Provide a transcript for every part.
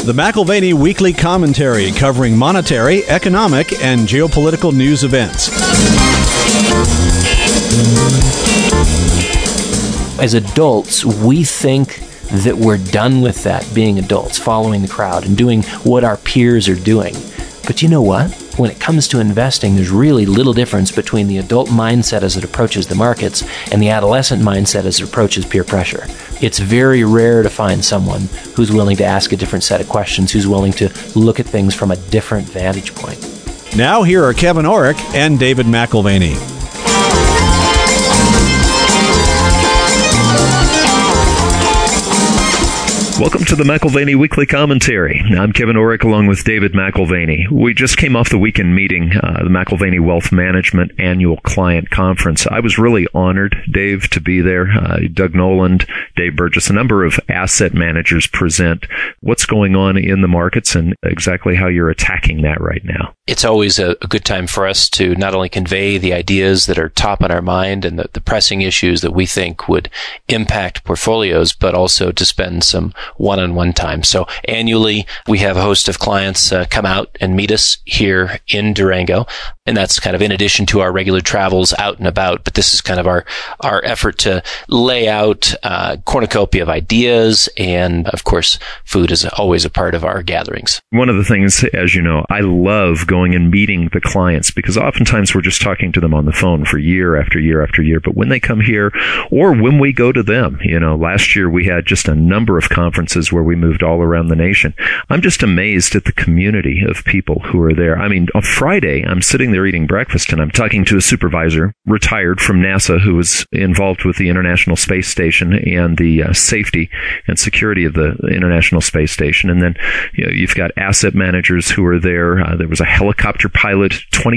The McAlvany Weekly Commentary, covering monetary, economic, and geopolitical news events. As adults, we think that we're done with that, being adults, following the crowd and doing what our peers are doing. But you know what? When it comes to investing, there's really little difference between the adult mindset as it approaches the markets and the adolescent mindset as it approaches peer pressure. It's very rare to find someone who's willing to ask a different set of questions, who's willing to look at things from a different vantage point. Now here are Kevin Orrick and David McAlvany. Welcome to the McAlvany Weekly Commentary. I'm Kevin Orrick along with David McAlvany. We just came off the weekend meeting, the McAlvany Wealth Management Annual Client Conference. I was really honored, Dave, to be there. Doug Noland, Dave Burgess, a number of asset managers present what's going on in the markets and exactly how you're attacking that right now. It's always a good time for us to not only convey the ideas that are top on our mind and the pressing issues that we think would impact portfolios, but also to spend some one-on-one time. So annually, we have a host of clients come out and meet us here in Durango. And that's kind of in addition to our regular travels out and about. But this is kind of our effort to lay out a cornucopia of ideas. And of course, food is always a part of our gatherings. One of the things, as you know, I love going and meeting the clients because oftentimes we're just talking to them on the phone for year after year after year. But when they come here or when we go to them, last year we had just a number of conferences where we moved all around the nation. I'm just amazed at the community of people who are there. I mean, on Friday, I'm sitting there eating breakfast and I'm talking to a supervisor retired from NASA who was involved with the International Space Station and the safety and security of the International Space Station. And then you've got asset managers who are there. There was a helicopter pilot,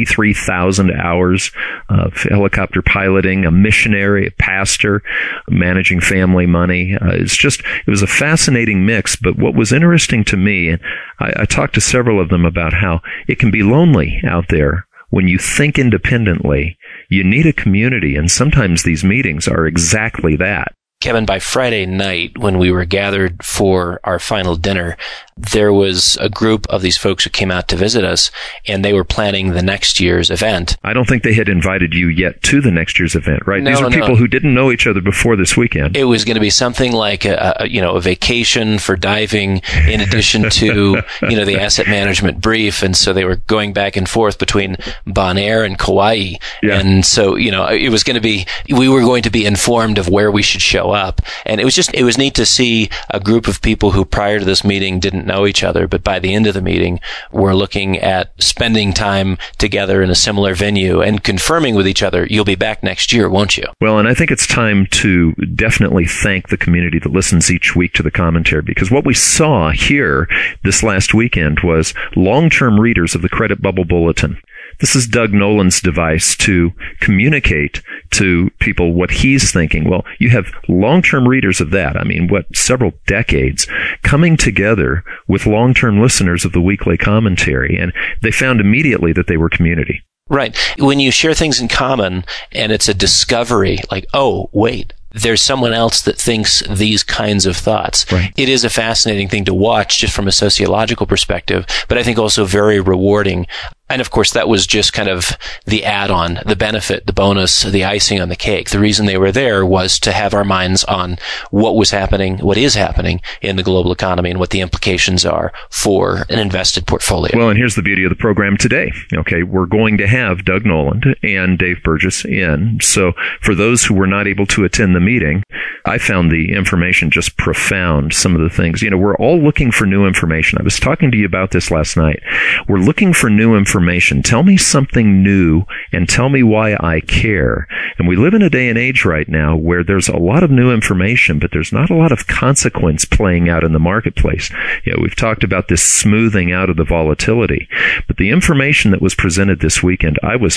23,000 hours of helicopter piloting, a missionary, a pastor, managing family money. It was a fascinating mix. But what was interesting to me, and I talked to several of them about how it can be lonely out there. When you think independently, you need a community, and sometimes these meetings are exactly that. Kevin, by Friday night, when we were gathered for our final dinner, there was a group of these folks who came out to visit us, and they were planning the next year's event. I don't think they had invited you yet to the next year's event, right? These are people who didn't know each other before this weekend. It was going to be something like a vacation for diving in addition to, the asset management brief. And so they were going back and forth between Bonaire and Kauai. Yeah. And so, it was going to be, we were going to be informed of where we should show up. And it was neat to see a group of people who prior to this meeting didn't know each other, but by the end of the meeting, we're looking at spending time together in a similar venue and confirming with each other, you'll be back next year, won't you? Well, and I think it's time to definitely thank the community that listens each week to the commentary, because what we saw here this last weekend was long-term readers of the Credit Bubble Bulletin. This is Doug Noland's device to communicate to people what he's thinking. Well, you have long-term readers of that. I mean, several decades coming together with long-term listeners of the weekly commentary. And they found immediately that they were community. Right. When you share things in common and it's a discovery, like, oh, wait, there's someone else that thinks these kinds of thoughts. Right. It is a fascinating thing to watch just from a sociological perspective, but I think also very rewarding. And of course, that was just kind of the add-on, the benefit, the bonus, the icing on the cake. The reason they were there was to have our minds on what was happening, what is happening in the global economy and what the implications are for an invested portfolio. Well, and here's the beauty of the program today. Okay, we're going to have Doug Noland and Dave Burgess in. So for those who were not able to attend the meeting, I found the information just profound. Some of the things, we're all looking for new information. I was talking to you about this last night. We're looking for new information. Tell me something new and tell me why I care. And we live in a day and age right now where there's a lot of new information, but there's not a lot of consequence playing out in the marketplace. We've talked about this smoothing out of the volatility, but the information that was presented this weekend, I was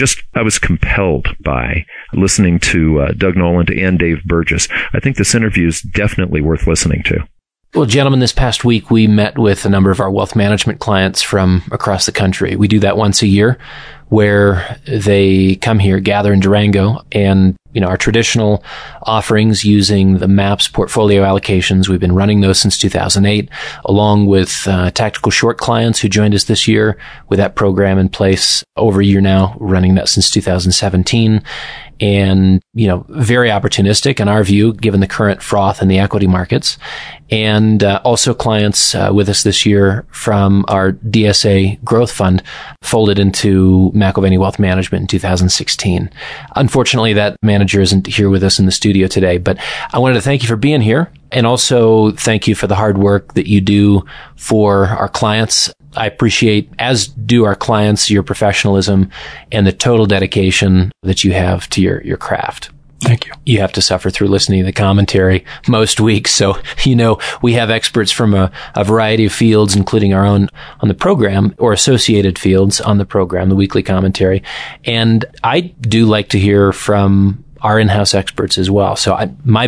compelled by listening to Doug Noland and Dave Burgess. I think this interview is definitely worth listening to. Well, gentlemen, this past week, we met with a number of our wealth management clients from across the country. We do that once a year where they come here, gather in Durango, and our traditional offerings using the MAPS portfolio allocations. We've been running those since 2008, along with tactical short clients who joined us this year with that program in place over a year now, running that since 2017. And, very opportunistic in our view, given the current froth in the equity markets. And also clients with us this year from our DSA Growth Fund folded into McIlvaney Wealth Management in 2016. Unfortunately, that manager isn't here with us in the studio today, but I wanted to thank you for being here and also thank you for the hard work that you do for our clients. I appreciate, as do our clients, your professionalism and the total dedication that you have to your craft. Thank you. You have to suffer through listening to the commentary most weeks. So, we have experts from a variety of fields, including our own on the program or associated fields on the program, the weekly commentary. And I do like to hear from our in-house experts as well. So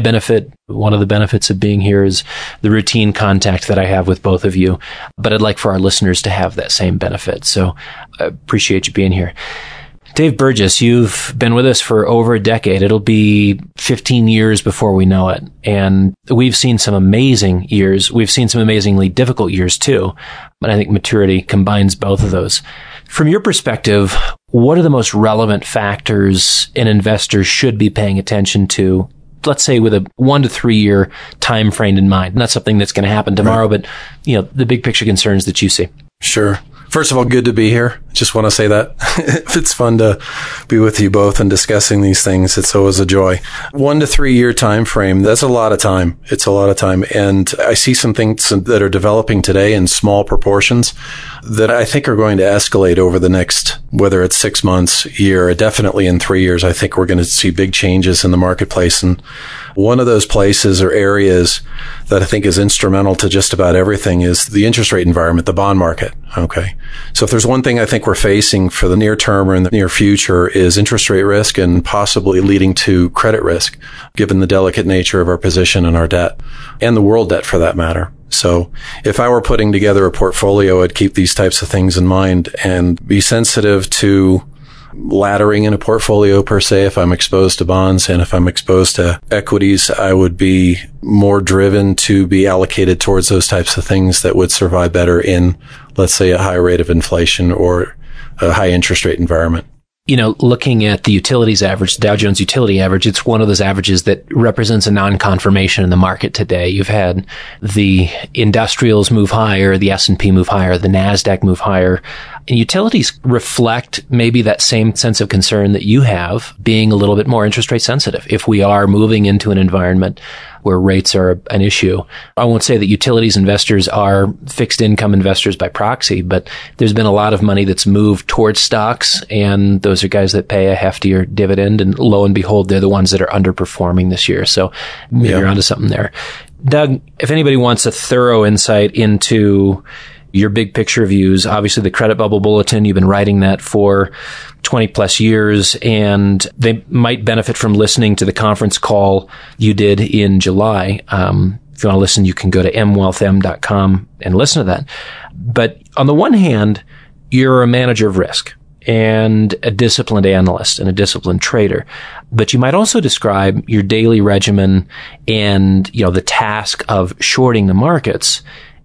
one of the benefits of being here is the routine contact that I have with both of you. But I'd like for our listeners to have that same benefit. So I appreciate you being here. Dave Burgess, you've been with us for over a decade. It'll be 15 years before we know it. And we've seen some amazing years. We've seen some amazingly difficult years too. But I think maturity combines both of those. From your perspective, what are the most relevant factors an investor should be paying attention to, let's say with a 1 to 3 year time frame in mind? Not something that's going to happen tomorrow, right, but the big picture concerns that you see. Sure. First of all, good to be here. Just want to say that. It's fun to be with you both and discussing these things. It's always a joy. 1 to 3 year time frame. That's a lot of time. It's a lot of time. And I see some things that are developing today in small proportions that I think are going to escalate over the next, whether it's 6 months, year, definitely in 3 years. I think we're going to see big changes in the marketplace. And one of those places or areas that I think is instrumental to just about everything is the interest rate environment, the bond market. Okay. So if there's one thing I think we're facing for the near term or in the near future is interest rate risk and possibly leading to credit risk, given the delicate nature of our position and our debt and the world debt for that matter. So if I were putting together a portfolio, I'd keep these types of things in mind and be sensitive to laddering in a portfolio per se. If I'm exposed to bonds and if I'm exposed to equities, I would be more driven to be allocated towards those types of things that would survive better in, let's say, a high rate of inflation or a high interest rate environment. Looking at the utilities average, the Dow Jones Utility Average, it's one of those averages that represents a non-confirmation in the market today. You've had the industrials move higher, the S&P move higher, the NASDAQ move higher. And utilities reflect maybe that same sense of concern that you have, being a little bit more interest rate sensitive. If we are moving into an environment where rates are an issue, I won't say that utilities investors are fixed income investors by proxy, but there's been a lot of money that's moved towards stocks, and those are guys that pay a heftier dividend, and lo and behold, they're the ones that are underperforming this year. So maybe you're onto something there. Doug, if anybody wants a thorough insight into your big picture views, obviously the Credit Bubble Bulletin, you've been writing that for 20 plus years, and they might benefit from listening to the conference call you did in July. If you want to listen, you can go to mwealthm.com and listen to that. But on the one hand, you're a manager of risk and a disciplined analyst and a disciplined trader. But you might also describe your daily regimen and, the task of shorting the markets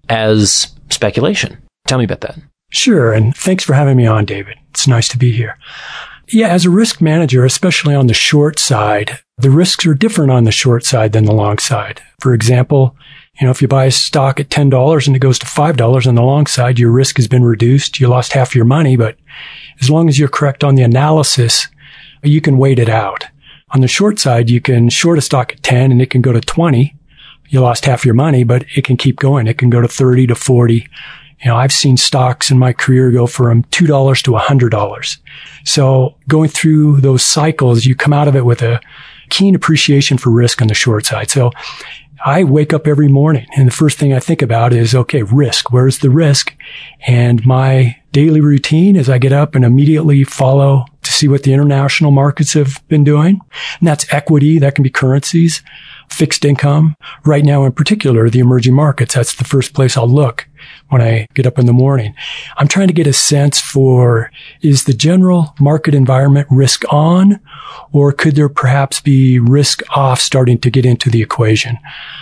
as speculation. Tell me about that. Sure. And thanks for having me on, David. It's nice to be here. Yeah, as a risk manager, especially on the short side, the risks are different on the short side than the long side. For example, if you buy a stock at $10 and it goes to $5 on the long side, your risk has been reduced. You lost half your money, but as long as you're correct on the analysis, you can wait it out. On the short side, you can short a stock at 10 and it can go to 20. You lost half your money, but it can keep going. It can go to 30 to 40. I've seen stocks in my career go from $2 to $100. So going through those cycles, you come out of it with a keen appreciation for risk on the short side. So I wake up every morning and the first thing I think about is, okay, risk. Where's the risk? And my daily routine is I get up and immediately follow to see what the international markets have been doing. And that's equity. That can be currencies, fixed income. Right now, in particular, the emerging markets. That's the first place I'll look when I get up in the morning. I'm trying to get a sense for, is the general market environment risk on, or could there perhaps be risk off starting to get into the equation?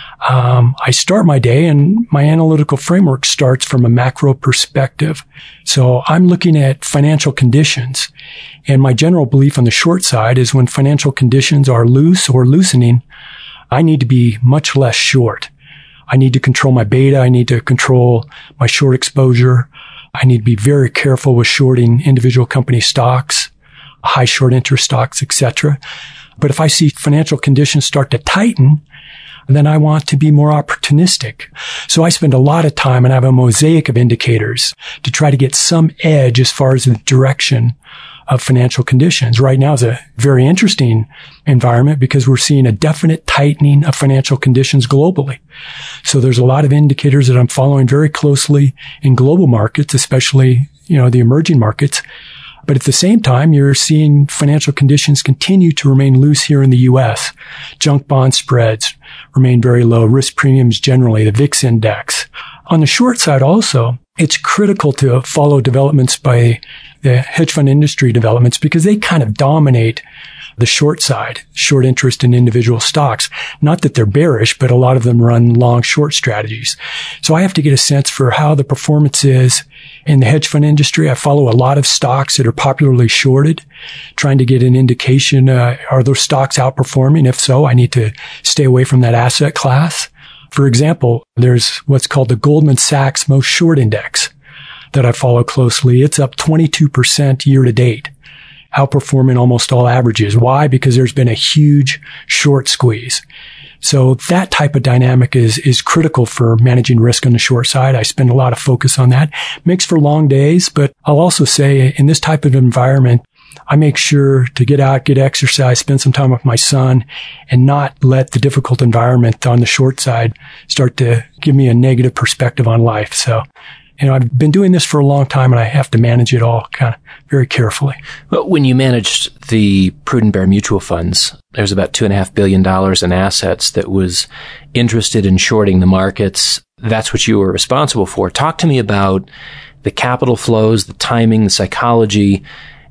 I start my day, and my analytical framework starts from a macro perspective. So I'm looking at financial conditions. And my general belief on the short side is when financial conditions are loose or loosening, I need to be much less short. I need to control my beta. I need to control my short exposure. I need to be very careful with shorting individual company stocks, high short interest stocks, etc. But if I see financial conditions start to tighten, then I want to be more opportunistic. So I spend a lot of time, and I have a mosaic of indicators to try to get some edge as far as the direction of financial conditions. Right now is a very interesting environment because we're seeing a definite tightening of financial conditions globally. So there's a lot of indicators that I'm following very closely in global markets, especially, the emerging markets. But at the same time, you're seeing financial conditions continue to remain loose here in the U.S. Junk bond spreads remain very low. Risk premiums generally, the VIX index. On the short side also, it's critical to follow developments by the hedge fund industry developments because they kind of dominate the short side, short interest in individual stocks. Not that they're bearish, but a lot of them run long short strategies. So I have to get a sense for how the performance is in the hedge fund industry. I follow a lot of stocks that are popularly shorted, trying to get an indication, are those stocks outperforming? If so, I need to stay away from that asset class. For example, there's what's called the Goldman Sachs Most Short Index that I follow closely. It's up 22% year to date, outperforming almost all averages. Why? Because there's been a huge short squeeze. So that type of dynamic is critical for managing risk on the short side. I spend a lot of focus on that. Makes for long days, but I'll also say in this type of environment, I make sure to get out, get exercise, spend some time with my son, and not let the difficult environment on the short side start to give me a negative perspective on life. So, I've been doing this for a long time, and I have to manage it all kind of very carefully. But when you managed the Prudent Bear mutual funds, there's about $2.5 billion in assets that was interested in shorting the markets. That's what you were responsible for. Talk to me about the capital flows, the timing, the psychology,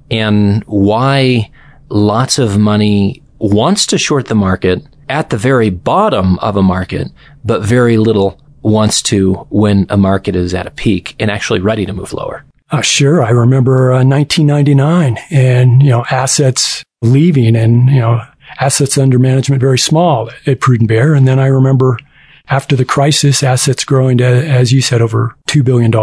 and why lots of money wants to short the market at the very bottom of a market, but very little wants to when a market is at a peak and actually ready to move lower. Sure. I remember 1999 and, assets leaving and, assets under management very small at Prudent Bear. And then I remember after the crisis, assets growing to, as you said, over $2 billion.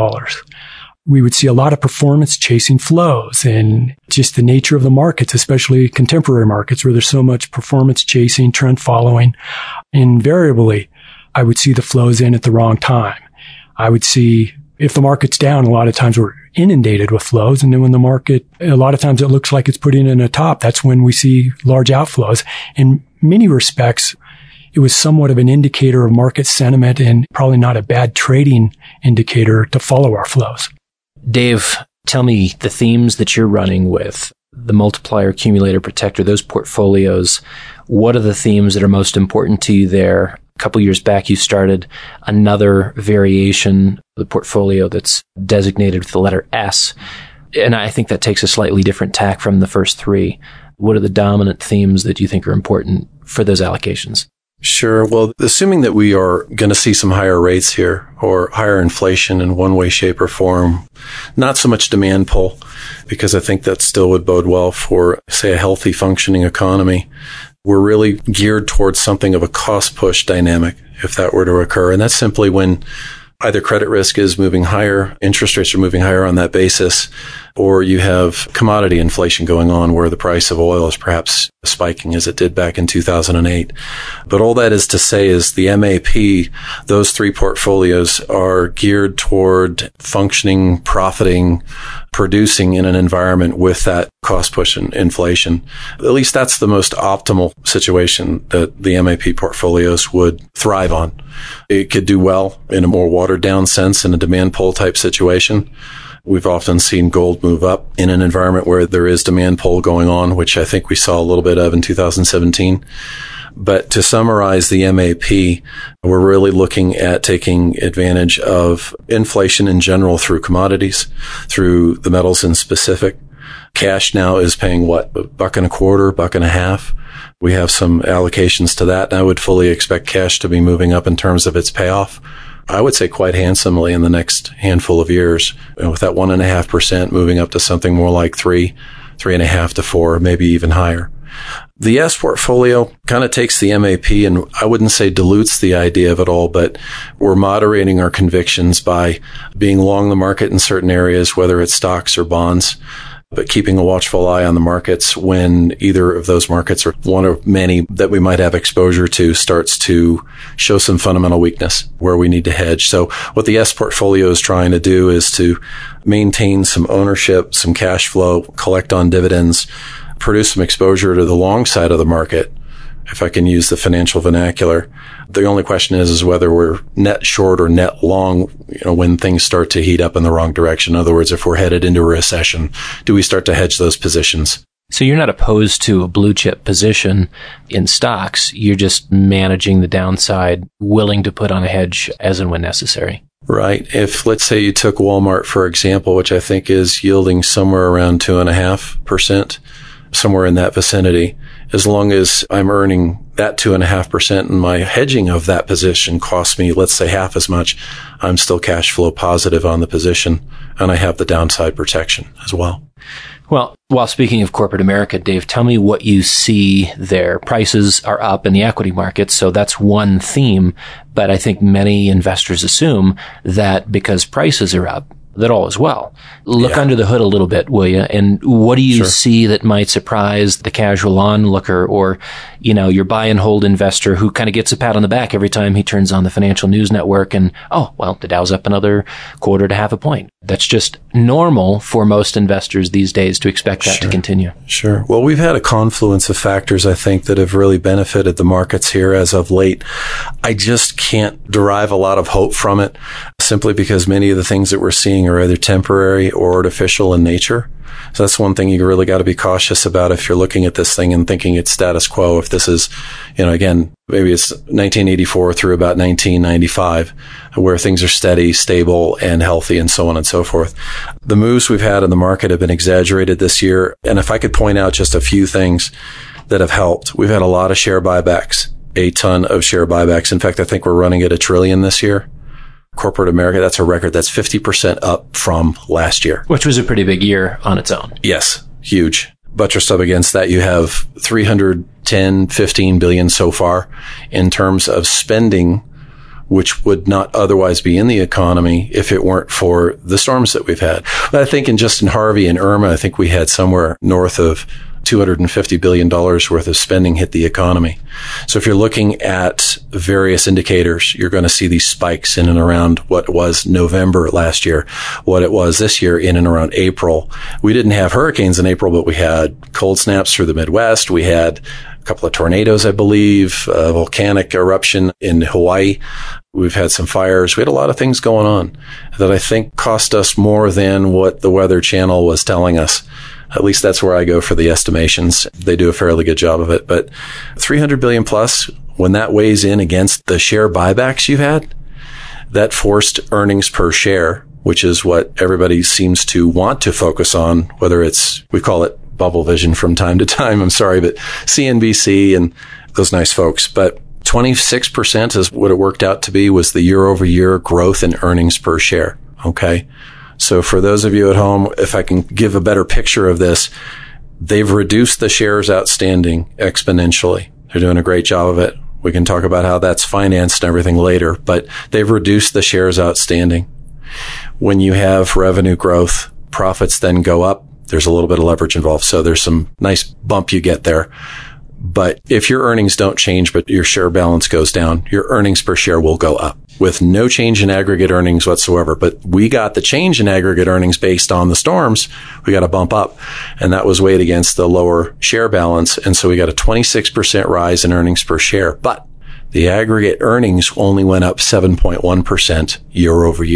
We would see a lot of performance chasing flows and just the nature of the markets, especially contemporary markets where there's so much performance chasing, trend following. Invariably, I would see the flows in at the wrong time. I would see if the market's down, a lot of times we're inundated with flows. And then when the market, a lot of times it looks like it's putting in a top, that's when we see large outflows. In many respects, it was somewhat of an indicator of market sentiment and probably not a bad trading indicator to follow our flows. Dave, tell me the themes that you're running with the multiplier, accumulator, protector, those portfolios. What are the themes that are most important to you there? A couple years back, you started another variation of the portfolio that's designated with the letter S. And I think that takes a slightly different tack from the first three. What are the dominant themes that you think are important for those allocations? Sure. Well, assuming that we are going to see some higher rates here or higher inflation in one way, shape, or form, not so much demand pull, because I think that still would bode well for, say, a healthy functioning economy. We're really geared towards something of a cost push dynamic if that were to occur. And that's simply when either credit risk is moving higher, interest rates are moving higher on that basis, or you have commodity inflation going on where the price of oil is perhaps spiking as it did back in 2008. But all that is to say is the MAP, those three portfolios are geared toward functioning, profiting, producing in an environment with that cost push and inflation. At least that's the most optimal situation that the MAP portfolios would thrive on. It could do well in a more watered down sense in a demand pull type situation, We've often seen gold move up in an environment where there is demand pull going on, which I think we saw a little bit of in 2017. But to summarize the MAP, we're really looking at taking advantage of inflation in general through commodities, through the metals in specific. Cash now is paying what, $1.25, $1.50. We have some allocations to that, and I would fully expect cash to be moving up in terms of its payoff. I would say quite handsomely in the next handful of years, with that 1.5% moving up to something more like 3.5 to 4, maybe even higher. The S portfolio kind of takes the MAP and I wouldn't say dilutes the idea of it all, but we're moderating our convictions by being long the market in certain areas, whether it's stocks or bonds, but keeping a watchful eye on the markets when either of those markets or one of many that we might have exposure to starts to show some fundamental weakness where we need to hedge. So what the S portfolio is trying to do is to maintain some ownership, some cash flow, collect on dividends, produce some exposure to the long side of the market, if I can use the financial vernacular. The only question is whether we're net short or net long, when things start to heat up in the wrong direction. In other words, if we're headed into a recession, do we start to hedge those positions? So you're not opposed to a blue chip position in stocks. You're just managing the downside, willing to put on a hedge as and when necessary. Right. If, let's say you took Walmart, for example, which I think is yielding somewhere around 2.5%, somewhere in that vicinity, as long as I'm earning that 2.5% and my hedging of that position costs me, let's say, half as much, I'm still cash flow positive on the position and I have the downside protection as well. Well, while speaking of corporate America, Dave, tell me what you see there. Prices are up in the equity markets, so that's one theme. But I think many investors assume that because prices are up, that all is well. Look under the hood a little bit, will you? And what do you see that might surprise the casual onlooker or, your buy and hold investor who kind of gets a pat on the back every time he turns on the financial news network and, the Dow's up another 1/4 to 1/2 point. That's just normal for most investors these days to expect that to continue. Sure. Well, we've had a confluence of factors, I think, that have really benefited the markets here as of late. I just can't derive a lot of hope from it simply because many of the things that we're seeing are either temporary or artificial in nature. So that's one thing you really got to be cautious about if you're looking at this thing and thinking it's status quo. If this is, again, maybe it's 1984 through about 1995, where things are steady, stable, and healthy, and so on and so forth. The moves we've had in the market have been exaggerated this year. And if I could point out just a few things that have helped, we've had a lot of share buybacks, a ton of share buybacks. In fact, I think we're running at $1 trillion this year. Corporate America, that's a record. That's 50% up from last year. Which was a pretty big year on its own. Yes, huge. Buttressed up against that, you have $310-15 billion so far in terms of spending, which would not otherwise be in the economy if it weren't for the storms that we've had. But I think in Harvey and Irma, I think we had somewhere north of $250 billion worth of spending hit the economy. So if you're looking at various indicators, you're going to see these spikes in and around what was November last year, what it was this year in and around April. We didn't have hurricanes in April, but we had cold snaps through the Midwest. We had a couple of tornadoes, I believe, a volcanic eruption in Hawaii. We've had some fires. We had a lot of things going on that I think cost us more than what the Weather Channel was telling us. At least that's where I go for the estimations. They do a fairly good job of it. But $300 billion plus, when that weighs in against the share buybacks you've had, that forced earnings per share, which is what everybody seems to want to focus on, whether it's, we call it bubble vision from time to time. I'm sorry, but CNBC and those nice folks. But 26% is what it worked out to be was the year-over-year growth in earnings per share. Okay. So for those of you at home, if I can give a better picture of this, they've reduced the shares outstanding exponentially. They're doing a great job of it. We can talk about how that's financed and everything later, but they've reduced the shares outstanding. When you have revenue growth, profits then go up. There's a little bit of leverage involved. So there's some nice bump you get there. But if your earnings don't change, but your share balance goes down, your earnings per share will go up with no change in aggregate earnings whatsoever. But we got the change in aggregate earnings based on the storms. We got a bump up, and that was weighed against the lower share balance. And so we got a 26% rise in earnings per share. But the aggregate earnings only went up 7.1% year over year.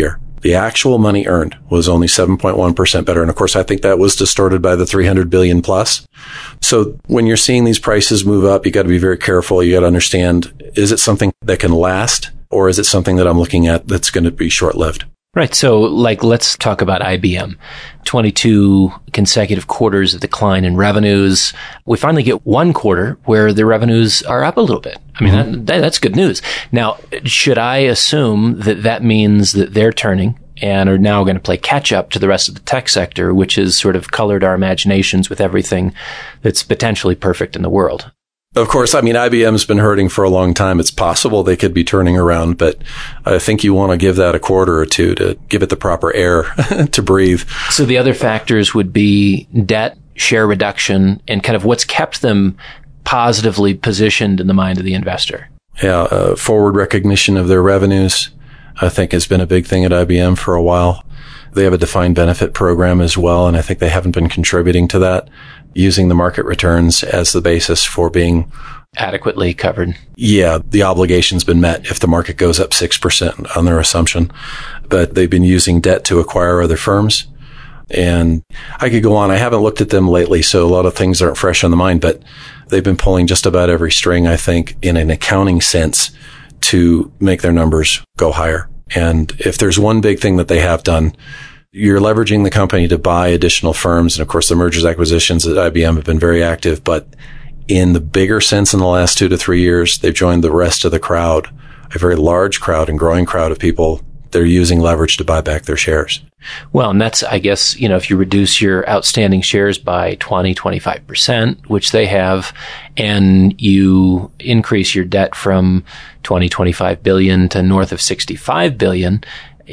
The actual money earned was only 7.1% better. And of course, I think that was distorted by the 300 billion plus. So when you're seeing these prices move up, you got to be very careful. You got to understand, is it something that can last, or is it something that I'm looking at that's going to be short-lived? Right. So, let's talk about IBM. 22 consecutive quarters of decline in revenues. We finally get one quarter where the revenues are up a little bit. I mean, that's good news. Now, should I assume that means that they're turning and are now going to play catch up to the rest of the tech sector, which has sort of colored our imaginations with everything that's potentially perfect in the world? Of course, I mean, IBM's been hurting for a long time. It's possible they could be turning around, but I think you want to give that a quarter or two to give it the proper air to breathe. So the other factors would be debt, share reduction, and kind of what's kept them positively positioned in the mind of the investor. Yeah, forward recognition of their revenues, I think, has been a big thing at IBM for a while. They have a defined benefit program as well, and I think they haven't been contributing to that, using the market returns as the basis for being adequately covered. Yeah, the obligation's been met if the market goes up 6% on their assumption. But they've been using debt to acquire other firms. And I could go on. I haven't looked at them lately, so a lot of things aren't fresh on the mind, but they've been pulling just about every string, I think, in an accounting sense to make their numbers go higher. And if there's one big thing that they have done, you're leveraging the company to buy additional firms. And of course, the mergers, acquisitions at IBM have been very active, but in the bigger sense in the last 2 to 3 years, they've joined the rest of the crowd, a very large crowd and growing crowd of people. They're using leverage to buy back their shares. Well, and that's, I guess, if you reduce your outstanding shares by 25%, which they have, and you increase your debt from 25 billion to north of 65 billion,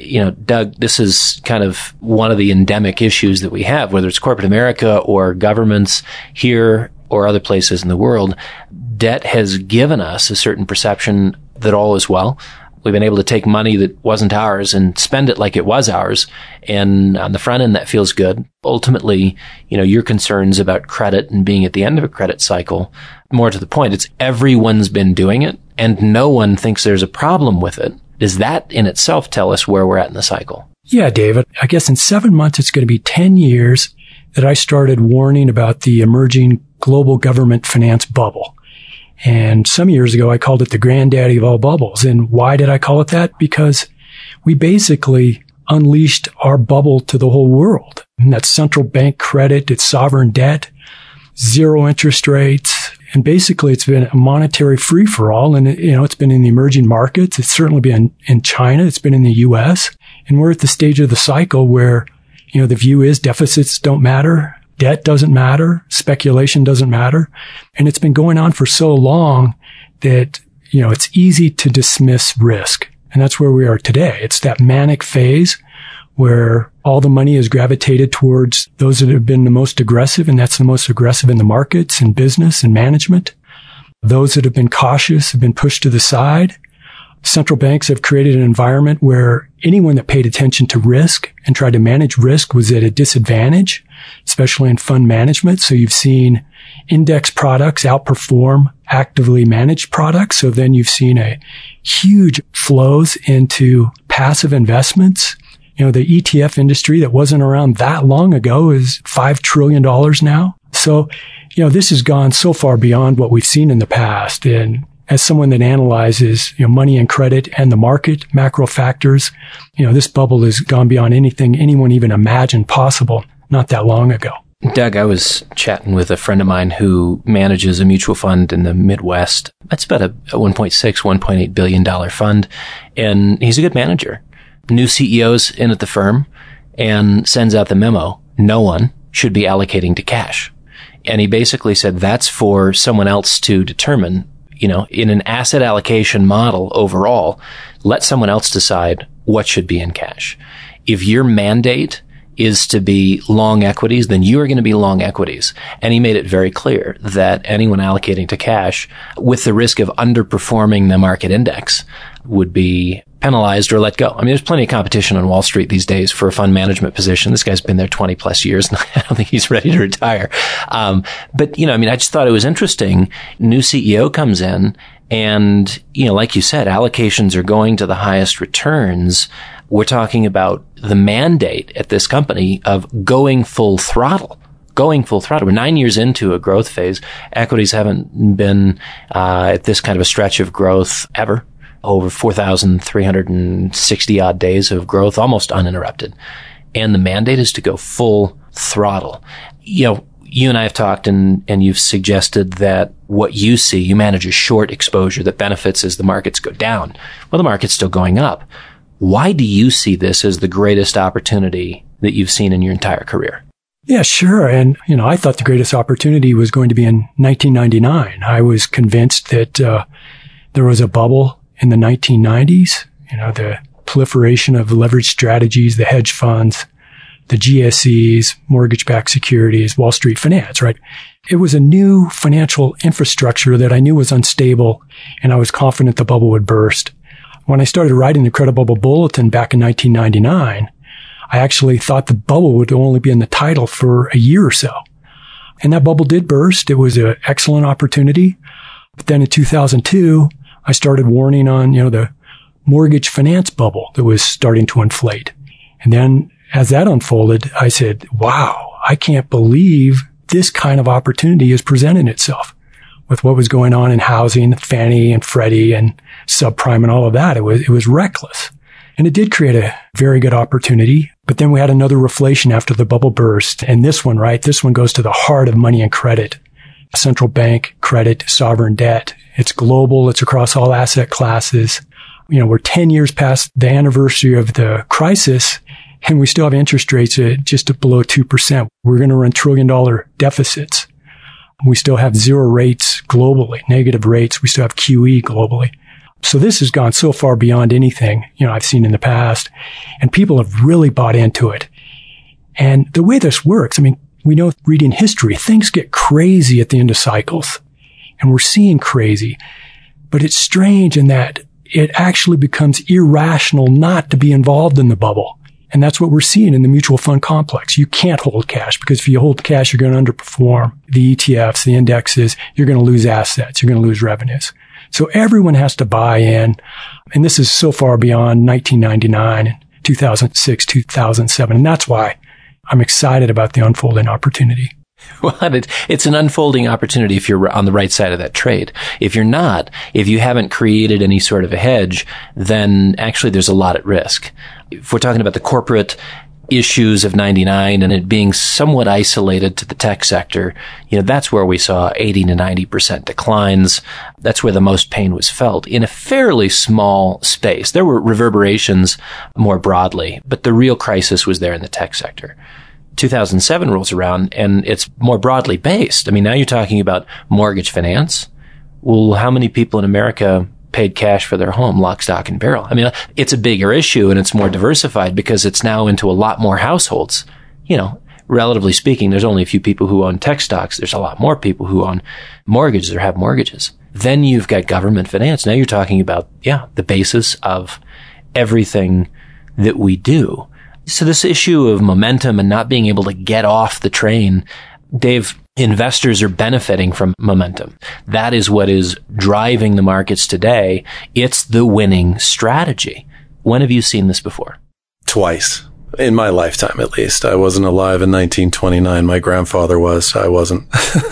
Doug, this is kind of one of the endemic issues that we have, whether it's corporate America or governments here or other places in the world. Debt has given us a certain perception that all is well. We've been able to take money that wasn't ours and spend it like it was ours. And on the front end, that feels good. Ultimately, your concerns about credit and being at the end of a credit cycle, more to the point, it's everyone's been doing it and no one thinks there's a problem with it. Does that in itself tell us where we're at in the cycle? Yeah, David. I guess in 7 months, it's going to be 10 years that I started warning about the emerging global government finance bubble. And some years ago, I called it the granddaddy of all bubbles. And why did I call it that? Because we basically unleashed our bubble to the whole world. And that's central bank credit, it's sovereign debt, zero interest rates. And basically, it's been a monetary free-for-all. And, it's been in the emerging markets. It's certainly been in China. It's been in the U.S. And we're at the stage of the cycle where, the view is deficits don't matter. Debt doesn't matter. Speculation doesn't matter. And it's been going on for so long that, it's easy to dismiss risk. And that's where we are today. It's that manic phase where all the money is gravitated towards those that have been the most aggressive, and that's the most aggressive in the markets and business and management. Those that have been cautious have been pushed to the side. Central banks have created an environment where anyone that paid attention to risk and tried to manage risk was at a disadvantage, especially in fund management. So you've seen index products outperform actively managed products. So then you've seen a huge flows into passive investments. The ETF industry that wasn't around that long ago is $5 trillion now. So, this has gone so far beyond what we've seen in the past. And as someone that analyzes, money and credit and the market macro factors, this bubble has gone beyond anything anyone even imagined possible not that long ago. Doug, I was chatting with a friend of mine who manages a mutual fund in the Midwest. That's about a $1.6, $1.8 billion fund. And he's a good manager. New CEO's in at the firm and sends out the memo. No one should be allocating to cash. And he basically said that's for someone else to determine, in an asset allocation model overall, let someone else decide what should be in cash. If your mandate is to be long equities, then you are going to be long equities. And he made it very clear that anyone allocating to cash with the risk of underperforming the market index would be penalized or let go. I mean, there's plenty of competition on Wall Street these days for a fund management position. This guy's been there 20 plus years and I don't think he's ready to retire. But I just thought it was interesting. New CEO comes in And, like you said, allocations are going to the highest returns. We're talking about the mandate at this company of going full throttle. We're 9 years into a growth phase. Equities haven't been at this kind of a stretch of growth ever. Over 4,360 odd days of growth, almost uninterrupted. And the mandate is to go full throttle. You and I have talked and you've suggested that what you see, you manage a short exposure that benefits as the markets go down. Well, the market's still going up. Why do you see this as the greatest opportunity that you've seen in your entire career? Yeah, sure. And, I thought the greatest opportunity was going to be in 1999. I was convinced that there was a bubble in the 1990s, the proliferation of leverage strategies, the hedge funds, the GSEs, mortgage-backed securities, Wall Street finance, right? It was a new financial infrastructure that I knew was unstable, and I was confident the bubble would burst. When I started writing the Credit Bubble Bulletin back in 1999, I actually thought the bubble would only be in the title for a year or so. And that bubble did burst. It was an excellent opportunity. But then in 2002, I started warning on, the mortgage finance bubble that was starting to inflate. And then as that unfolded, I said, wow, I can't believe this kind of opportunity is presenting itself. With what was going on in housing, Fannie and Freddie and subprime and all of that, it was reckless. And it did create a very good opportunity. But then we had another reflation after the bubble burst. And this one goes to the heart of money and credit. Central bank credit, sovereign debt. It's global. It's across all asset classes. We're 10 years past the anniversary of the crisis, and we still have interest rates at just below 2%. We're going to run $1 trillion deficits. We still have zero rates globally, negative rates. We still have QE globally. So this has gone so far beyond anything, I've seen in the past, and people have really bought into it. And the way this works, we know reading history, things get crazy at the end of cycles, and we're seeing crazy, but it's strange in that it actually becomes irrational not to be involved in the bubble. And that's what we're seeing in the mutual fund complex. You can't hold cash because if you hold cash, you're going to underperform the ETFs, the indexes. You're going to lose assets. You're going to lose revenues. So everyone has to buy in. And this is so far beyond 1999 and 2006, 2007. And that's why I'm excited about the unfolding opportunity. Well, it's an unfolding opportunity if you're on the right side of that trade. If you're not, if you haven't created any sort of a hedge, then actually there's a lot at risk. If we're talking about the corporate issues of 99 and it being somewhat isolated to the tech sector, that's where we saw 80 to 90% declines. That's where the most pain was felt in a fairly small space. There were reverberations more broadly, but the real crisis was there in the tech sector. 2007 rolls around and it's more broadly based. Now you're talking about mortgage finance. Well, how many people in America paid cash for their home, lock, stock, and barrel? It's a bigger issue and it's more diversified because it's now into a lot more households. Relatively speaking, there's only a few people who own tech stocks. There's a lot more people who own mortgages or have mortgages. Then you've got government finance. Now you're talking about, the basis of everything that we do. So this issue of momentum and not being able to get off the train, Dave, investors are benefiting from momentum. That is what is driving the markets today. It's the winning strategy. When have you seen this before? Twice. In my lifetime, at least. I wasn't alive in 1929. My grandfather was. I wasn't.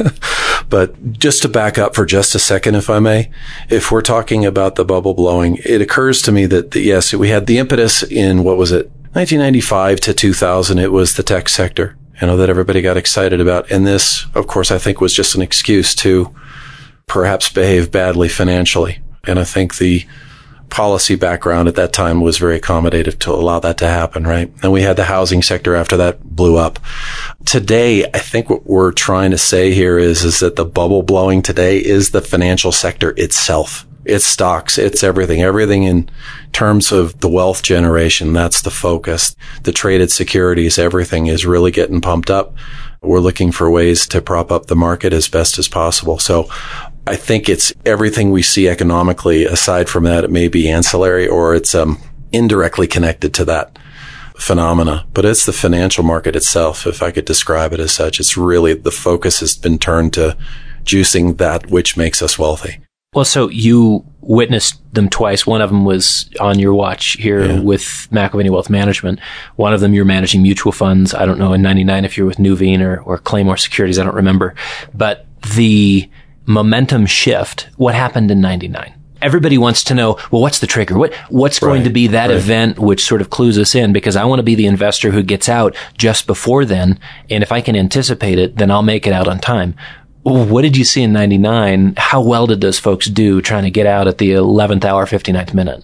But just to back up for just a second, if I may, if we're talking about the bubble blowing, it occurs to me that, yes, we had the impetus in, 1995 to 2000, it was the tech sector, that everybody got excited about. And this, of course, I think was just an excuse to perhaps behave badly financially. And I think the policy background at that time was very accommodative to allow that to happen, right? And we had the housing sector after that blew up. Today, I think what we're trying to say here is that the bubble blowing today is the financial sector itself. It's stocks, it's everything in terms of the wealth generation. That's the focus. The traded securities, everything is really getting pumped up. We're looking for ways to prop up the market as best as possible. So I think it's everything we see economically. Aside from that, it may be ancillary or it's indirectly connected to that phenomena, but it's the financial market itself. If I could describe it as such, it's really the focus has been turned to juicing that which makes us wealthy. Well, so you witnessed them twice. One of them was on your watch here with McAlvany Wealth Management. One of them, you're managing mutual funds. I don't know in 99 if you're with Nuveen or Claymore Securities. I don't remember. But the momentum shift, what happened in 99? Everybody wants to know, well, what's the trigger? What's going to be that event which sort of clues us in? Because I want to be the investor who gets out just before then. And if I can anticipate it, then I'll make it out on time. What did you see in 99? How well did those folks do trying to get out at the 11th hour, 59th minute?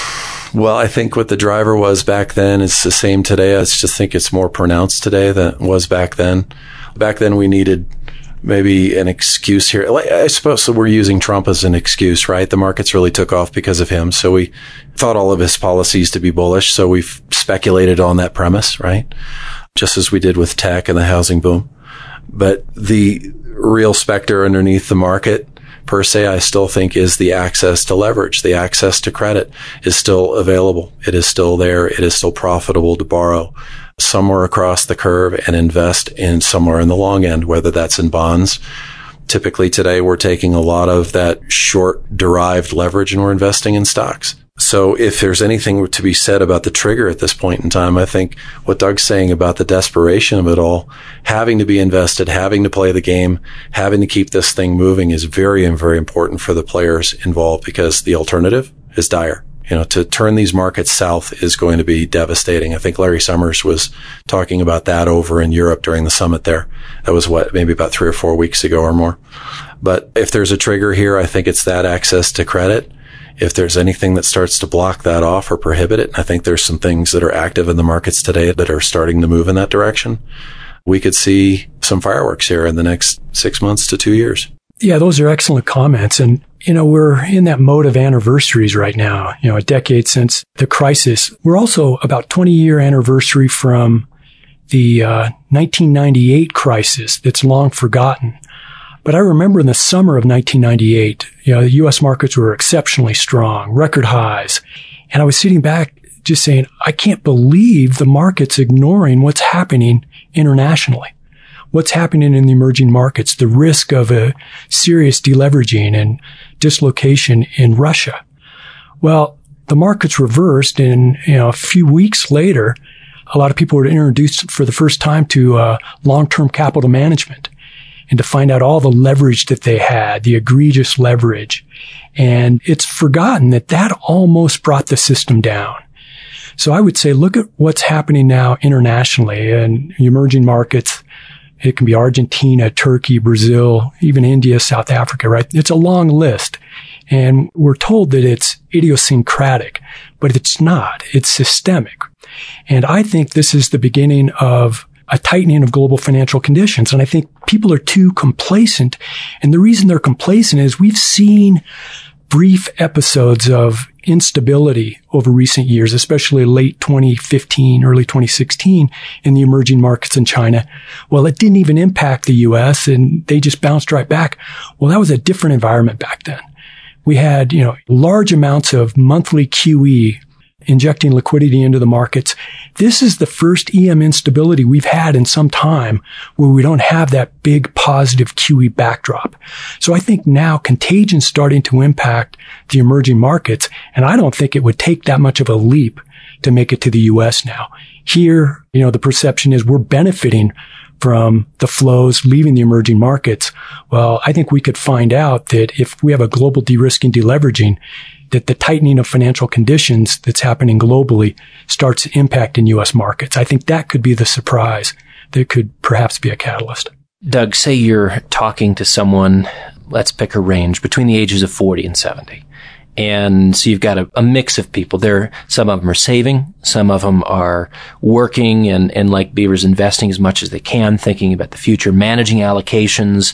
Well, I think what the driver was back then is the same today. I just think it's more pronounced today than it was back then. Back then, we needed maybe an excuse here. I suppose so we're using Trump as an excuse, right? The markets really took off because of him. So we thought all of his policies to be bullish. So we've speculated on that premise, right? Just as we did with tech and the housing boom. But the real specter underneath the market, per se, I still think is the access to leverage. The access to credit is still available. It is still there. It is still profitable to borrow somewhere across the curve and invest in somewhere in the long end, whether that's in bonds. Typically today, we're taking a lot of that short derived leverage and we're investing in stocks. So if there's anything to be said about the trigger at this point in time, I think what Doug's saying about the desperation of it all, having to be invested, having to play the game, having to keep this thing moving is very, very important for the players involved because the alternative is dire. To turn these markets south is going to be devastating. I think Larry Summers was talking about that over in Europe during the summit there. That was maybe about 3 or 4 weeks ago or more. But if there's a trigger here, I think it's that access to credit. If there's anything that starts to block that off or prohibit it, I think there's some things that are active in the markets today that are starting to move in that direction. We could see some fireworks here in the next 6 months to 2 years. Yeah, those are excellent comments. And, we're in that mode of anniversaries right now, a decade since the crisis. We're also about 20-year anniversary from the 1998 crisis that's long forgotten. But I remember in the summer of 1998, the U.S. markets were exceptionally strong, record highs. And I was sitting back just saying, I can't believe the market's ignoring what's happening internationally. What's happening in the emerging markets, the risk of a serious deleveraging and dislocation in Russia. Well, the markets reversed and, a few weeks later, a lot of people were introduced for the first time to long-term capital management and to find out all the leverage that they had, the egregious leverage. And it's forgotten that almost brought the system down. So I would say, look at what's happening now internationally and emerging markets. It can be Argentina, Turkey, Brazil, even India, South Africa, right? It's a long list. And we're told that it's idiosyncratic, but it's not. It's systemic. And I think this is the beginning of a tightening of global financial conditions. And I think people are too complacent. And the reason they're complacent is we've seen brief episodes of instability over recent years, especially late 2015, early 2016 in the emerging markets in China. Well, it didn't even impact the U.S. and they just bounced right back. Well, that was a different environment back then. We had, large amounts of monthly QE injecting liquidity into the markets. This is the first EM instability we've had in some time where we don't have that big positive QE backdrop. So I think now contagion's starting to impact the emerging markets, and I don't think it would take that much of a leap to make it to the U.S. now. Here, the perception is we're benefiting from the flows leaving the emerging markets. Well, I think we could find out that if we have a global de-risking, deleveraging, that the tightening of financial conditions that's happening globally starts to impact in U.S. markets. I think that could be the surprise that could perhaps be a catalyst. Doug, say you're talking to someone, let's pick a range, between the ages of 40 and 70. And so you've got a mix of people there. Some of them are saving. Some of them are working and like Beavers, investing as much as they can, thinking about the future, managing allocations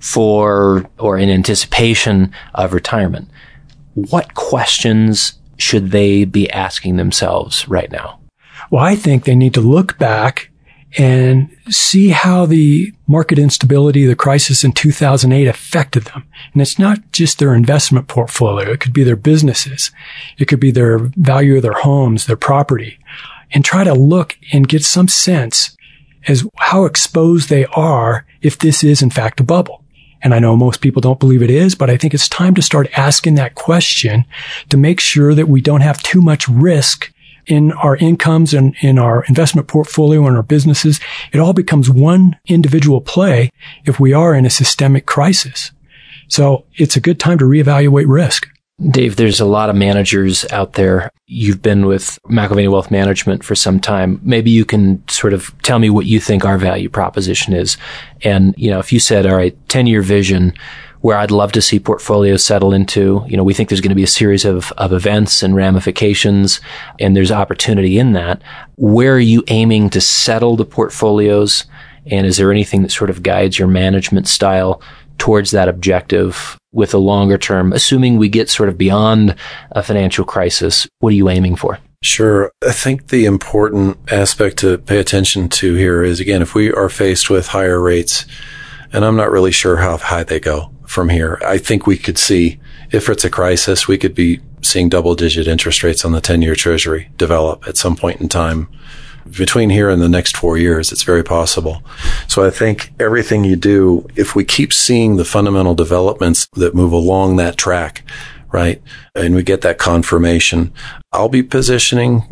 for or in anticipation of retirement. What questions should they be asking themselves right now? Well, I think they need to look back and see how the market instability, the crisis in 2008 affected them. And it's not just their investment portfolio. It could be their businesses. It could be their value of their homes, their property, and try to look and get some sense as how exposed they are if this is in fact a bubble. And I know most people don't believe it is, but I think it's time to start asking that question to make sure that we don't have too much risk in our incomes and in our investment portfolio and our businesses. It all becomes one individual play if we are in a systemic crisis. So it's a good time to reevaluate risk. Dave, there's a lot of managers out there. You've been with McIlvaney Wealth Management for some time. Maybe you can sort of tell me what you think our value proposition is. And, if you said, all right, 10-year vision, where I'd love to see portfolios settle into, we think there's going to be a series of events and ramifications, and there's opportunity in that. Where are you aiming to settle the portfolios? And is there anything that sort of guides your management style towards that objective with a longer term, assuming we get sort of beyond a financial crisis? What are you aiming for? Sure. I think the important aspect to pay attention to here is, again, if we are faced with higher rates, and I'm not really sure how high they go from here, I think we could see, if it's a crisis, we could be seeing double-digit interest rates on the 10-year Treasury develop at some point in time. Between here and the next 4 years, it's very possible. So I think everything you do, if we keep seeing the fundamental developments that move along that track, right, and we get that confirmation, we'll be positioning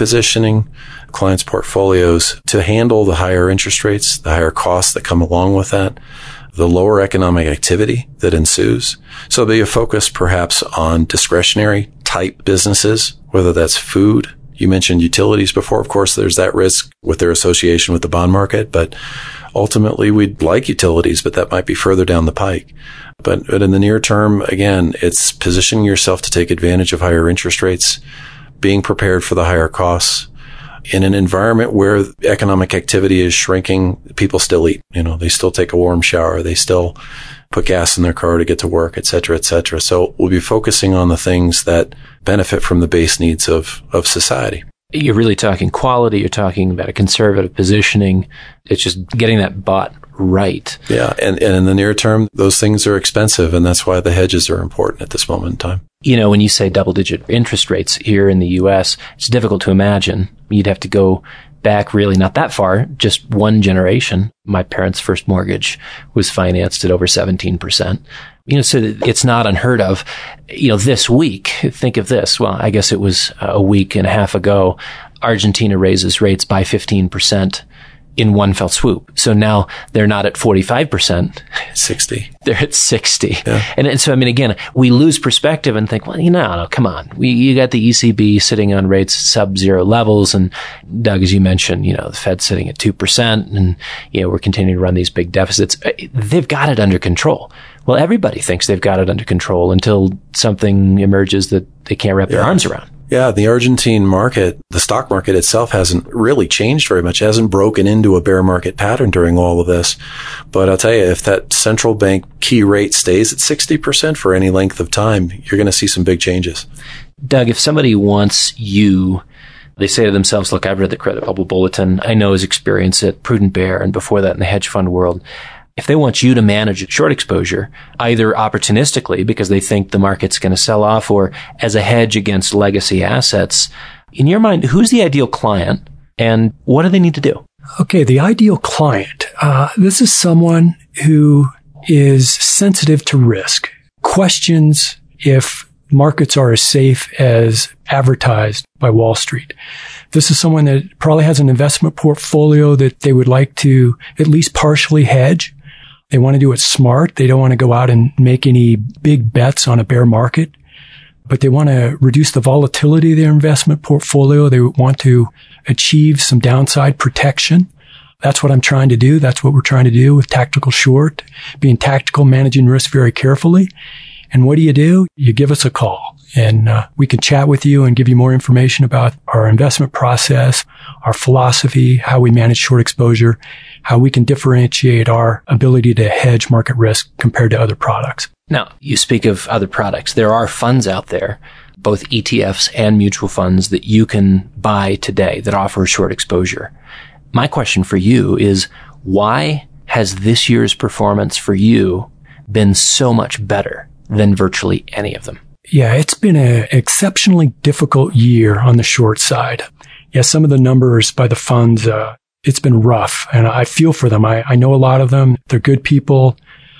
clients' portfolios to handle the higher interest rates, the higher costs that come along with that, the lower economic activity that ensues. So there'll be a focus perhaps on discretionary type businesses, whether that's food. You mentioned utilities before. Of course, there's that risk with their association with the bond market, but ultimately we'd like utilities, but that might be further down the pike. But in the near term, again, it's positioning yourself to take advantage of higher interest rates, being prepared for the higher costs. In an environment where economic activity is shrinking, people still eat. They still take a warm shower. They still put gas in their car to get to work, et cetera, et cetera. So we'll be focusing on the things that benefit from the base needs of society. You're really talking quality. You're talking about a conservative positioning. It's just getting that bought right. Yeah. And in the near term, those things are expensive. And that's why the hedges are important at this moment in time. When you say double-digit interest rates here in the U.S., it's difficult to imagine. You'd have to go back really not that far, just one generation. My parents' first mortgage was financed at over 17%. So it's not unheard of. This week, think of this. Well, I guess it was a week and a half ago, Argentina raises rates by 15% in one fell swoop. So now they're not at 45%. 60. They're at 60. Yeah. And so, again, we lose perspective and think, well, no, come on. You got the ECB sitting on rates sub-zero levels. And Doug, as you mentioned, the Fed's sitting at 2%. And, we're continuing to run these big deficits. They've got it under control. Well, everybody thinks they've got it under control until something emerges that they can't wrap their arms around. Yeah, the Argentine market, the stock market itself hasn't really changed very much. It hasn't broken into a bear market pattern during all of this. But I'll tell you, if that central bank key rate stays at 60% for any length of time, you're going to see some big changes. Doug, if somebody wants you, they say to themselves, look, I've read the Credit Bubble Bulletin. I know his experience at Prudent Bear and before that in the hedge fund world. If they want you to manage short exposure, either opportunistically because they think the market's going to sell off or as a hedge against legacy assets, in your mind, who's the ideal client and what do they need to do? Okay, the ideal client. This is someone who is sensitive to risk, questions if markets are as safe as advertised by Wall Street. This is someone that probably has an investment portfolio that they would like to at least partially hedge. They want to do it smart. They don't want to go out and make any big bets on a bear market, but they want to reduce the volatility of their investment portfolio. They want to achieve some downside protection. That's what I'm trying to do. That's what we're trying to do with Tactical Short, being tactical, managing risk very carefully. And what do? You give us a call and we can chat with you and give you more information about our investment process, our philosophy, how we manage short exposure, how we can differentiate our ability to hedge market risk compared to other products. Now, you speak of other products. There are funds out there, both ETFs and mutual funds that you can buy today that offer short exposure. My question for you is, why has this year's performance for you been so much better than virtually any of them? Yeah, it's been an exceptionally difficult year on the short side. Yeah, some of the numbers by the funds, it's been rough, and I feel for them. I know a lot of them. They're good people.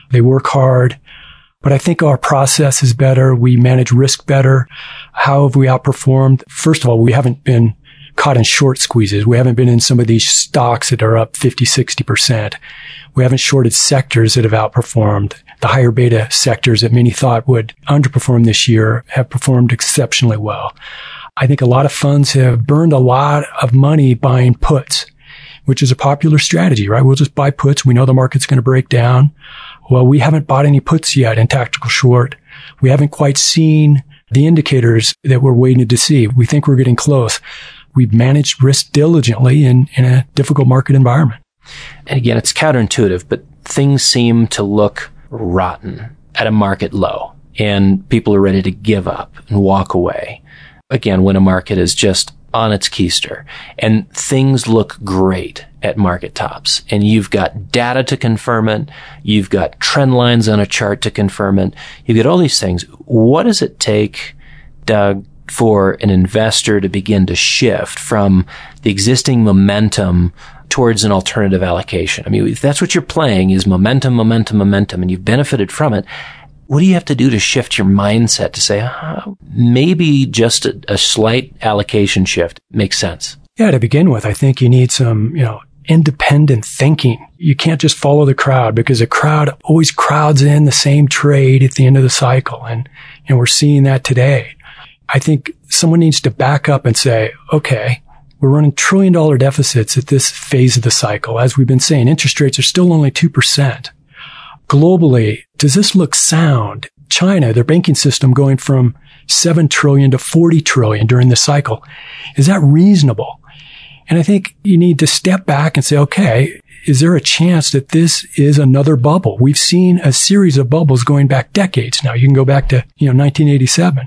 They work hard. But I think our process is better. We manage risk better. How have we outperformed? First of all, we haven't been caught in short squeezes. We haven't been in some of these stocks that are up 50, 60%. We haven't shorted sectors that have outperformed. The higher beta sectors that many thought would underperform this year have performed exceptionally well. I think a lot of funds have burned a lot of money buying puts, which is a popular strategy, right? We'll just buy puts. We know the market's going to break down. Well, we haven't bought any puts yet in tactical short. We haven't quite seen the indicators that we're waiting to see. We think we're getting close. We've managed risk diligently in a difficult market environment. And again, it's counterintuitive, but things seem to look rotten at a market low, and people are ready to give up and walk away. Again, when a market is just on its keister and things look great at market tops, and you've got data to confirm it, you've got trend lines on a chart to confirm it, you've got all these things. What does it take, Doug, for an investor to begin to shift from the existing momentum towards an alternative allocation? I mean, if that's what you're playing is momentum, and you've benefited from it, what do you have to do to shift your mindset to say, maybe just a slight allocation shift makes sense? Yeah, to begin with, I think you need some, independent thinking. You can't just follow the crowd, because the crowd always crowds in the same trade at the end of the cycle. And we're seeing that today. I think someone needs to back up and say, okay, we're running $1 trillion deficits at this phase of the cycle. As we've been saying, interest rates are still only 2%. Globally, does this look sound? China, their banking system going from 7 trillion to 40 trillion during the cycle. Is that reasonable? And I think you need to step back and say, okay, is there a chance that this is another bubble? We've seen a series of bubbles going back decades now. You can go back to, 1987.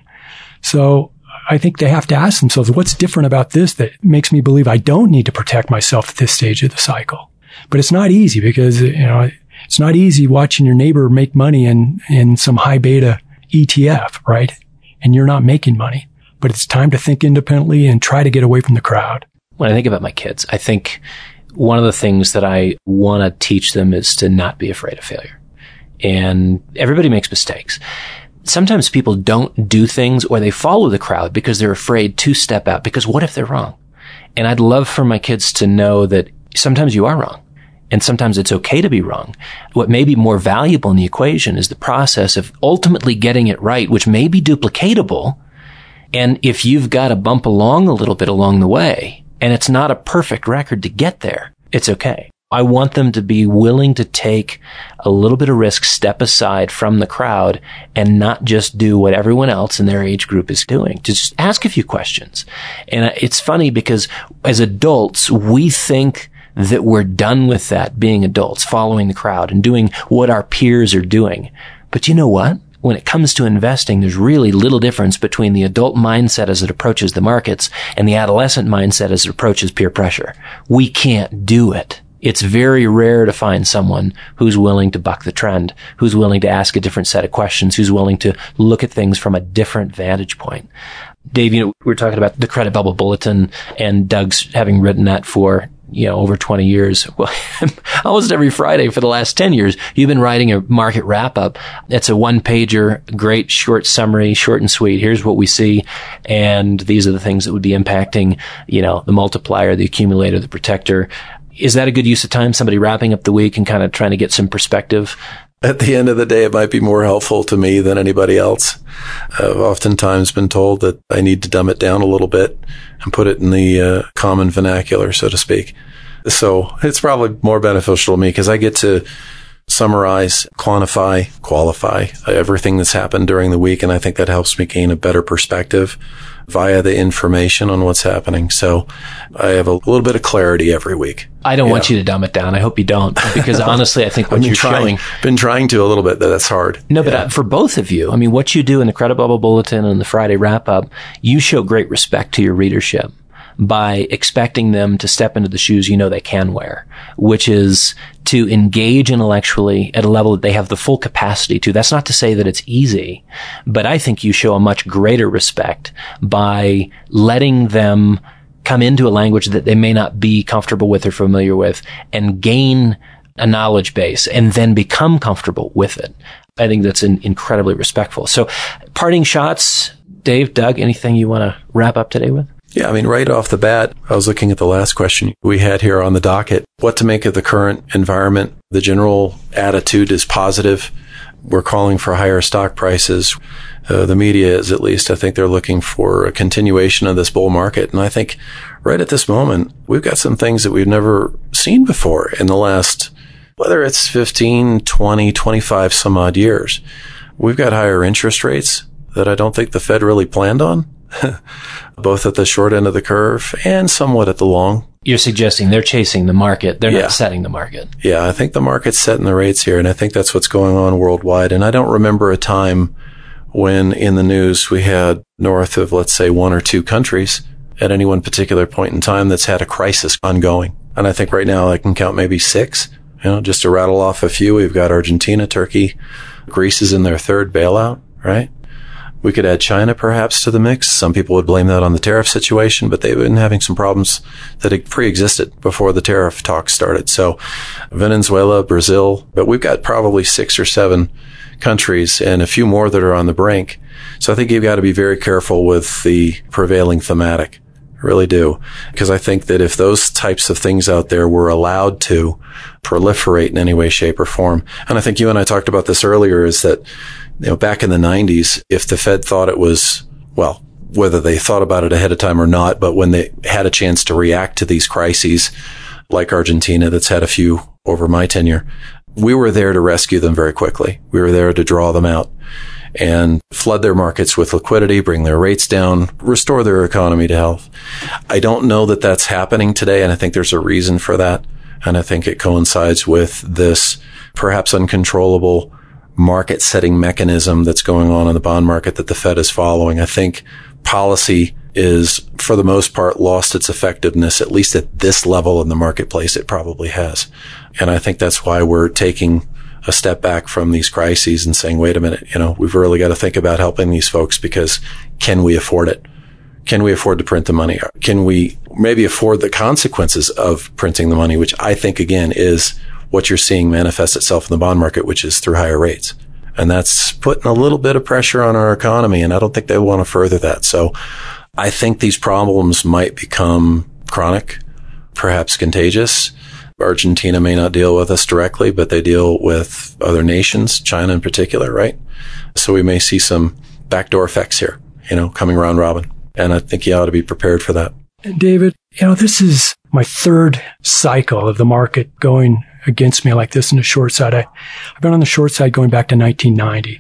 So I think they have to ask themselves, what's different about this that makes me believe I don't need to protect myself at this stage of the cycle? But it's not easy, because, it's not easy watching your neighbor make money in some high beta ETF, right? And you're not making money. But it's time to think independently and try to get away from the crowd. When I think about my kids, I think one of the things that I want to teach them is to not be afraid of failure. And everybody makes mistakes. Sometimes people don't do things, or they follow the crowd because they're afraid to step out, because what if they're wrong? And I'd love for my kids to know that sometimes you are wrong. And sometimes it's okay to be wrong. What may be more valuable in the equation is the process of ultimately getting it right, which may be duplicatable. And if you've got to bump along a little bit along the way, and it's not a perfect record to get there, it's okay. I want them to be willing to take a little bit of risk, step aside from the crowd, and not just do what everyone else in their age group is doing. Just ask a few questions. And it's funny, because as adults, we think that we're done with that, being adults, following the crowd and doing what our peers are doing. But you know what? When it comes to investing, there's really little difference between the adult mindset as it approaches the markets and the adolescent mindset as it approaches peer pressure. We can't do it. It's very rare to find someone who's willing to buck the trend, who's willing to ask a different set of questions, who's willing to look at things from a different vantage point. Dave, we were talking about the Credit Bubble Bulletin, and Doug's having written that for over 20 years. Well, almost every Friday for the last 10 years, you've been writing a market wrap up. It's a one-pager, great short summary, short and sweet. Here's what we see. And these are the things that would be impacting, the multiplier, the accumulator, the protector. Is that a good use of time? Somebody wrapping up the week and kind of trying to get some perspective? At the end of the day, it might be more helpful to me than anybody else. I've oftentimes been told that I need to dumb it down a little bit and put it in the common vernacular, so to speak. So it's probably more beneficial to me, because I get to summarize, quantify, qualify everything that's happened during the week. And I think that helps me gain a better perspective via the information on what's happening. So I have a little bit of clarity every week. I don't want you to dumb it down. I hope you don't, because honestly, I think what you're showing... Been trying to a little bit, that's hard. No, but for both of you, what you do in the Credit Bubble Bulletin and the Friday Wrap-Up, you show great respect to your readership by expecting them to step into the shoes they can wear, which is to engage intellectually at a level that they have the full capacity to. That's not to say that it's easy, but I think you show a much greater respect by letting them come into a language that they may not be comfortable with or familiar with, and gain a knowledge base and then become comfortable with it. I think that's incredibly respectful. So parting shots, Dave, Doug, anything you want to wrap up today with? Yeah, I mean, right off the bat, I was looking at the last question we had here on the docket. What to make of the current environment? The general attitude is positive. We're calling for higher stock prices. The media is, at least. I think they're looking for a continuation of this bull market. And I think right at this moment, we've got some things that we've never seen before in the last, whether it's 15, 20, 25 some odd years. We've got higher interest rates that I don't think the Fed really planned on, both at the short end of the curve and somewhat at the long. You're suggesting they're chasing the market. They're not setting the market. Yeah, I think the market's setting the rates here, and I think that's what's going on worldwide. And I don't remember a time when in the news we had north of, let's say, 1 or 2 countries at any one particular point in time that's had a crisis ongoing. And I think right now I can count maybe 6. Just to rattle off a few, we've got Argentina, Turkey, Greece is in their 3rd bailout, right? We could add China perhaps to the mix. Some people would blame that on the tariff situation, but they've been having some problems that had pre-existed before the tariff talks started. So Venezuela, Brazil, but we've got probably 6 or 7 countries and a few more that are on the brink. So I think you've got to be very careful with the prevailing thematic. I really do. Because I think that if those types of things out there were allowed to proliferate in any way, shape, or form, and I think you and I talked about this earlier, is that back in the 90s, if the Fed thought it was, well, whether they thought about it ahead of time or not, but when they had a chance to react to these crises, like Argentina, that's had a few over my tenure, we were there to rescue them very quickly. We were there to draw them out and flood their markets with liquidity, bring their rates down, restore their economy to health. I don't know that that's happening today, and I think there's a reason for that. And I think it coincides with this perhaps uncontrollable market setting mechanism that's going on in the bond market that the Fed is following. I think policy is, for the most part, lost its effectiveness, at least at this level in the marketplace. It probably has. And I think that's why we're taking a step back from these crises and saying, wait a minute, we've really got to think about helping these folks, because can we afford it? Can we afford to print the money? Can we maybe afford the consequences of printing the money, which I think, again, is what you're seeing manifest itself in the bond market, which is through higher rates. And that's putting a little bit of pressure on our economy, and I don't think they want to further that. So I think these problems might become chronic, perhaps contagious. Argentina may not deal with us directly, but they deal with other nations, China in particular, right? So we may see some backdoor effects here, coming round robin. And I think you ought to be prepared for that. David, this is my 3rd cycle of the market going against me like this in the short side. I've been on the short side going back to 1990.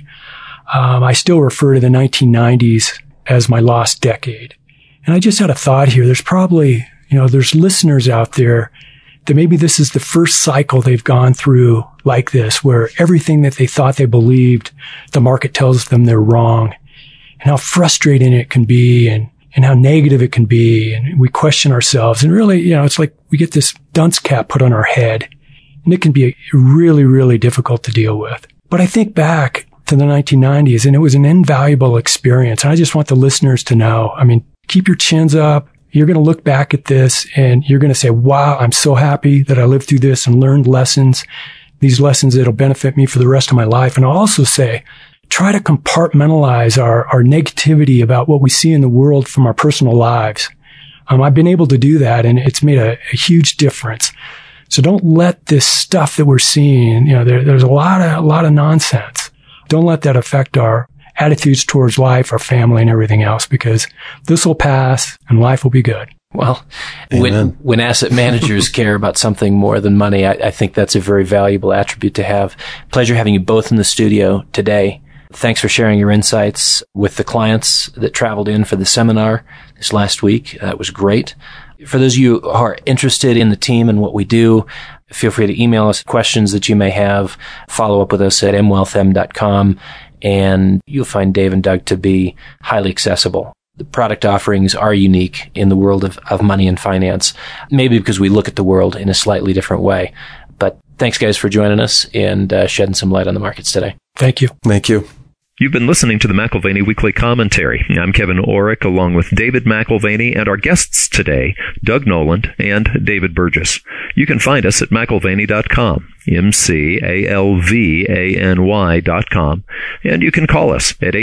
I still refer to the 1990s as my lost decade. And I just had a thought here. There's probably, there's listeners out there that maybe this is the first cycle they've gone through like this, where everything that they thought they believed, the market tells them they're wrong, and how frustrating it can be, and how negative it can be. And we question ourselves. And really, it's like we get this dunce cap put on our head, and it can be really, really difficult to deal with. But I think back to the 1990s, and it was an invaluable experience. And I just want the listeners to know, keep your chins up. You're going to look back at this and you're going to say, wow, I'm so happy that I lived through this and learned lessons, these lessons that'll benefit me for the rest of my life. And I'll also say, try to compartmentalize our negativity about what we see in the world from our personal lives. I've been able to do that, and it's made a huge difference. So don't let this stuff that we're seeing, there's a lot of nonsense. Don't let that affect our attitudes towards life, our family, and everything else, because this will pass and life will be good. Well, when asset managers care about something more than money, I think that's a very valuable attribute to have. Pleasure having you both in the studio today. Thanks for sharing your insights with the clients that traveled in for the seminar this last week. That was great. For those of you who are interested in the team and what we do, feel free to email us questions that you may have. Follow up with us at mwealthm.com, and you'll find Dave and Doug to be highly accessible. The product offerings are unique in the world of money and finance, maybe because we look at the world in a slightly different way. But thanks, guys, for joining us and shedding some light on the markets today. Thank you. Thank you. You've been listening to the McAlvany Weekly Commentary. I'm Kevin Orrick, along with David McAlvany, and our guests today, Doug Noland and David Burgess. You can find us at McAlvany.com, McAlvany.com, and you can call us at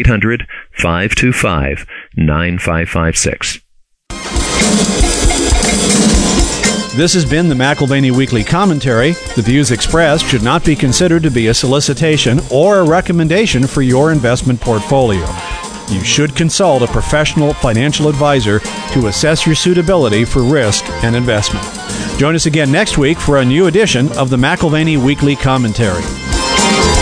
800-525-9556. This has been the McAlvany Weekly Commentary. The views expressed should not be considered to be a solicitation or a recommendation for your investment portfolio. You should consult a professional financial advisor to assess your suitability for risk and investment. Join us again next week for a new edition of the McAlvany Weekly Commentary.